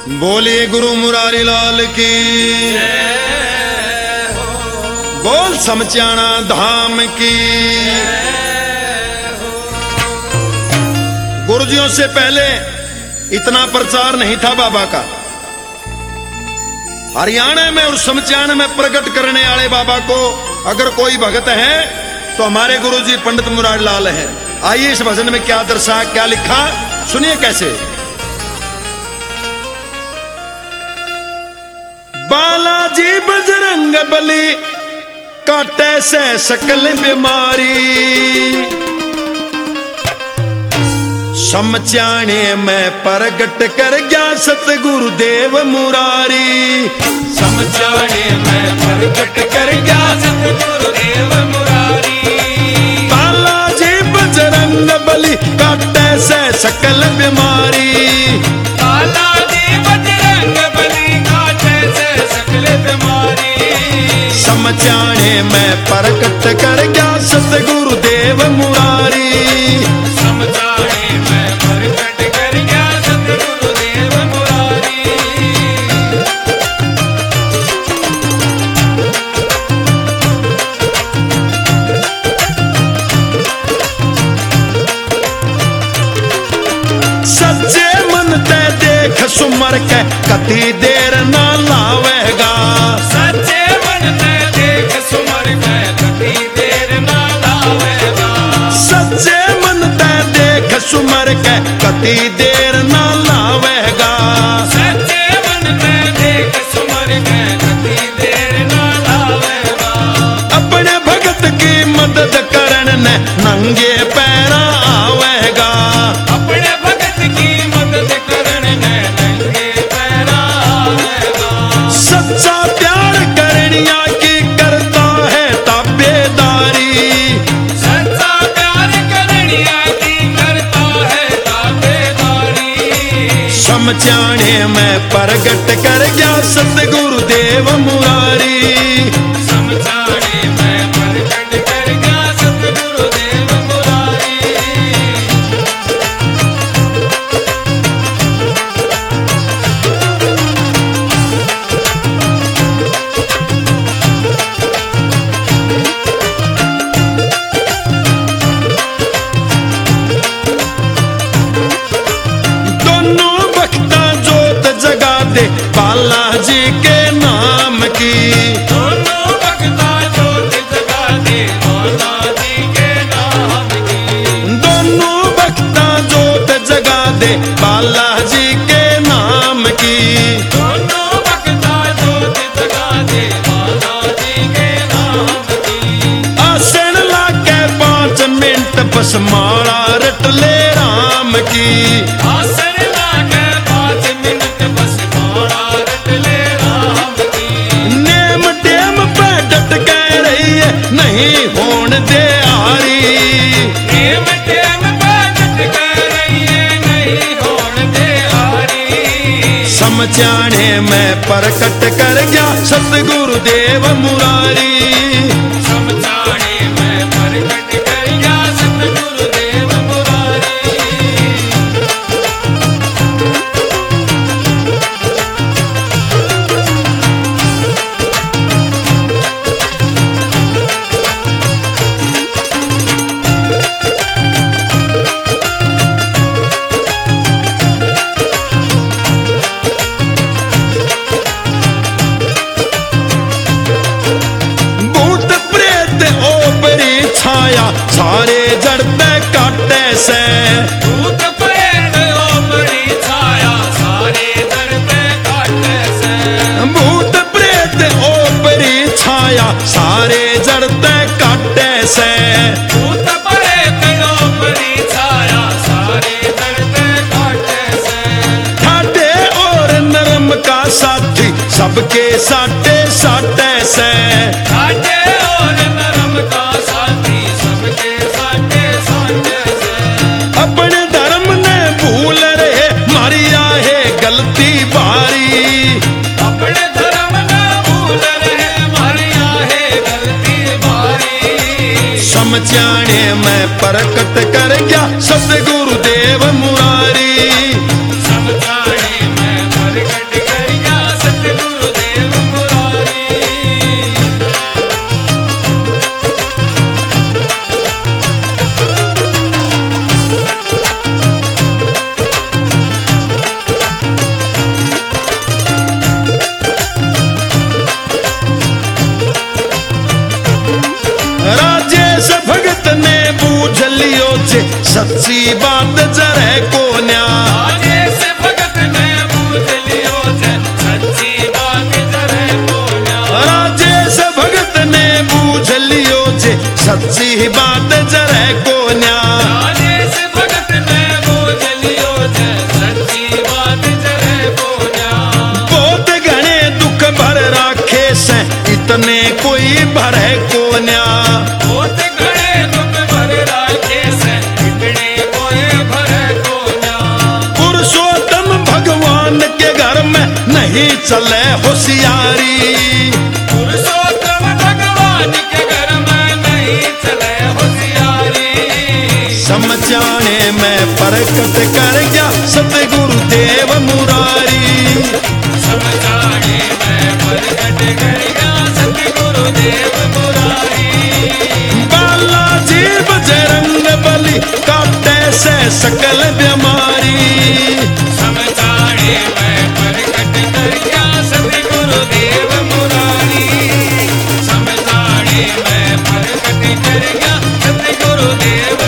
बोलिए गुरु मुरारी लाल की, बोल समचाना धाम की। गुरुजियों से पहले इतना प्रचार नहीं था बाबा का। हरियाणा में और समचाना में प्रकट करने वाले बाबा को अगर कोई भगत है तो हमारे गुरुजी पंडित मुरारी लाल है। आइए इस भजन में क्या दर्शा, क्या लिखा, सुनिए कैसे। बालाजी बजरंग बली काटे से सकल बीमारी, समचाने में प्रगट कर गया सतगुरुदेव मुरारी। समचाने में प्रगट कर गया सतगुरुदेव मुरारी। बालाजी बजरंग बली काटे से सकल बीमारी, बालाजी बजरंग बली काटे से सकल बीमारी। समचाने में प्रगट कर गया सतगुरुदेव मुरारी। समचाने में प्रगट कर गया सतगुरुदेव मुरारी। सच्चे मन ते देख सुमर के कति देर ना लावेगा। सच्चे मन ते देख सुमर के कति देर ना लावेगा। सच्चे मन ते देख सुमर के कति देर ना लावेगा। सच्चे मन ते देख सुमर के कति देर ना लावेगा। अपने भगत की मदद करन ने नंगे पैरा आवेगा। अपने भगत की मदद करने नंगे पैरा आवेगा। सच्चा प्यार करनिया की करता है ताबेदारी। सच्चा प्यार करनिया की करता है ताबेदारी। समचाने में प्रगट कर गया सतगुरुदेव मुरारी। समझाने में प्रगट कर गया सतगुरुदेव मुरारी। दोनों बख्ता जोत जगा दे बालाजी के नाम की। दोनों भगता जोत जगा दे बालाजी के नाम की। दोनों बख्ता जोत जगा दे बालाजी के नाम की। दोनों भगता जोत जगा दे बालाजी के नाम की। आसन लाके 5 मिनट बस मारा रट ले राम की। आसन लाके 5 मिनट बस मारा रट ले राम की। नेम टेम पे डट के रही है नहीं होन दे आरी। नेम टेम पे डट के रही है नहीं होन दे आरी। समझाने में प्रकट कर गया सतगुरुदेव मुरारी। समझाने में प्रगट कर गया सतगुरुदेव मुरारी। भूत प्रेत ओपरी छाया सारे जड़ते काटे से। भूत प्रेत ओपरी छाया सारे दर्द काटे से। भूत प्रेत ओपरी छाया सारे जड़ते काटे से। भूत प्रेत ओपरी छाया सारे दर्द काटे से। ठाटे और नरम का साथी सबके साटे साटे से। ठाटे और नरम का साथी सबके साटे साटे से। अपने धर्म ने भूल रहे मारिया है गलती बारी। अपने धर्म न भूल रहे मारिया है गलती बारी। समझाने में प्रकट कर गया सतगुरुदेव मुरारी। समझाने में प्रकट जरे को न्या। राजेश भगत ने बूझ लियो जे सच्ची बात जरे को न्या। राजेश भगत ने बूझ लियो जे सच्ची बात जरे को न्या। राजेश भगत ने बूझ लियो जे सच्ची बात जरे को न्या। बहुत घने दुख भर राखे से इतने कोई भरे को न्या। बहुत घने दुख भर राखे से इतने कोई भरे को न्या। पुरुषोत्तम भगवान के घर में नहीं चले होशियारी। पुरुषोत्तम भगवान के घर में नहीं चले होशियारी। समझाने में प्रकट कर गया सतगुरु देव मुरारी। समझाने में प्रकट कर गया सतगुरु देव मुरारी। बालाजी बजरंग बली काटे से सकल बीमारी। समझाने में प्रकट कर गया सतगुरु देव मुरारी। समझाने में प्रकट कर गया सतगुरु देव